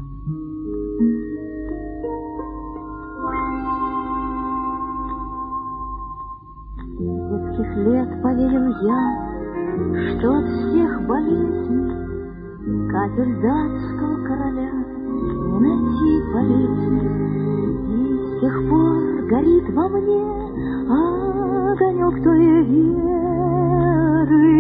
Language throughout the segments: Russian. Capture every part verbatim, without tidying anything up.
Детских лет поверил я, что от всех болезней капель датского короля не найти полезней. И с тех пор горит во мне огонек той веры.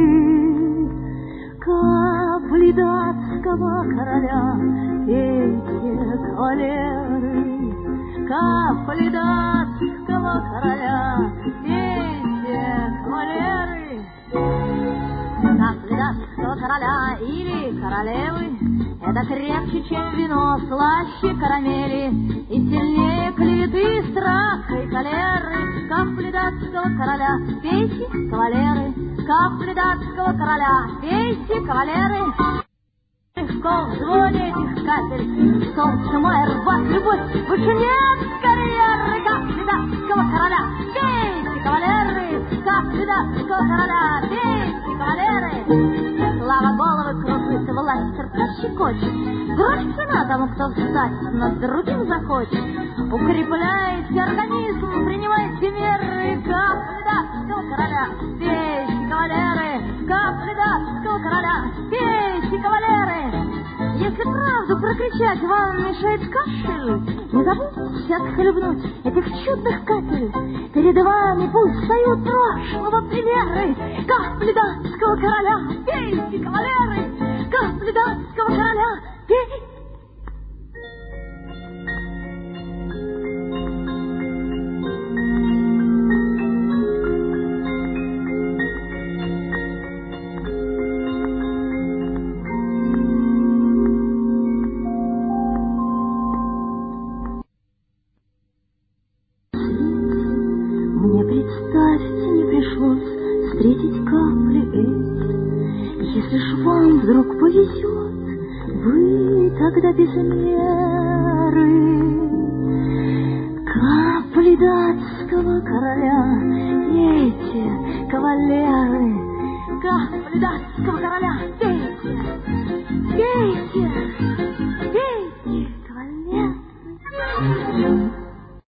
Капли датского короля, пейте, кавалеры, капли датского короля, пейте, кавалеры. Капли датского короля или королевы — это крепче, чем вино, слаще карамели и сильнее клеветы, страха и холеры. Капли датского короля, пейте, кавалеры, капли датского короля, пейте, кавалеры. Легко в звоне этих капель солнце мая рвать любовь выше нет карьеры. Капли датского короля, пейте, кавалеры, капли датского короля, пейте, кавалеры. Слава головы кружит, власть сердца щекочет, грош цена тому, кто встать над другим захочет. Укрепляйте организм, принимайте меры. Капли датского короля, пейте, кавалеры, капли датского короля, пейте, кавалеры. Если правду прокричать вам мешает кашель, не забудьте отхлебнуть этих чудных капель. Перед вами пусть встают прошлого примеры. Капли датского короля, пейте, кавалеры, капли датского короля, пейте. Представьте, не пришлось встретить капли эти. Если ж вам вдруг повезет, вы тогда без меры. Капли датского короля, пейте, кавалеры, капли датского короля, пейте, пейте.